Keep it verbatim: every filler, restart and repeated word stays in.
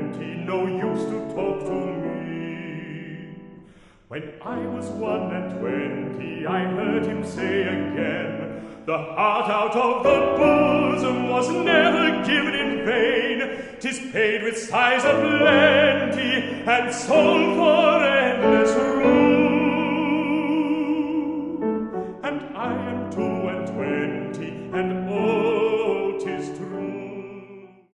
twenty, no use to talk to me. When I was one and twenty, I heard him say again, the heart out of the bosom was never given in vain. 'Tis paid with sighs of plenty and sold for endless